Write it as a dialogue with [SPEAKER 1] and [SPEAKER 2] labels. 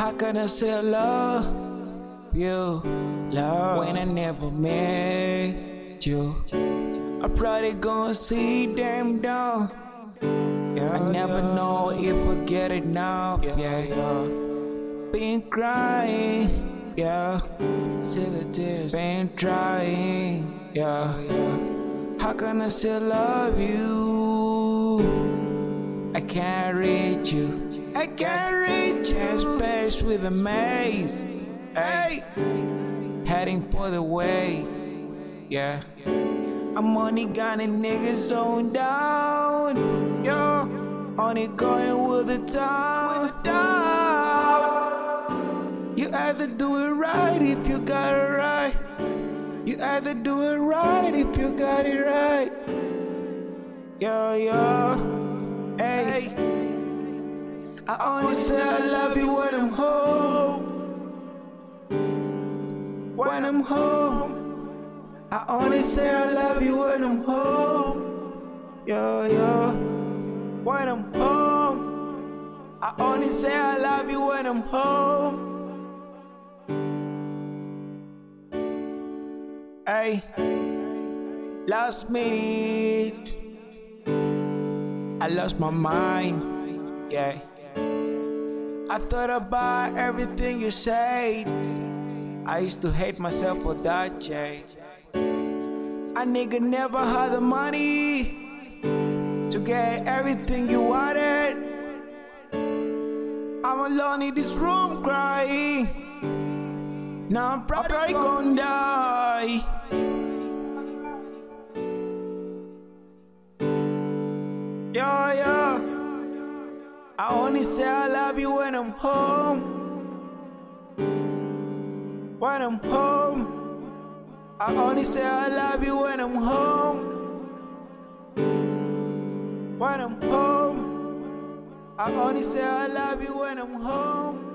[SPEAKER 1] How can I say I love you, love, when I never met you? I probably gonna see them down. I never know if I get it now. Been crying, see the tears. Been trying, How can I say I love you? I can't reach you. I can't reach you. Space with a maze. Hey, heading for the way. I'm only got a niggas on down. Only going with the town. You either do it right if you got it right. You either do it right if you got it right. Hey, I only say I love you when I'm home. When I'm home, I only say I love you when I'm home. When I'm home, I only say I love you when I'm home. Hey, last minute, I lost my mind. I thought about everything you said. I used to hate myself for that, A nigga never had the money to get everything you wanted. I'm alone in this room crying. Now I'm probably gonna die. I only say I love you when I'm home. When I'm home, I only say I love you when I'm home. When I'm home, I only say I love you when I'm home.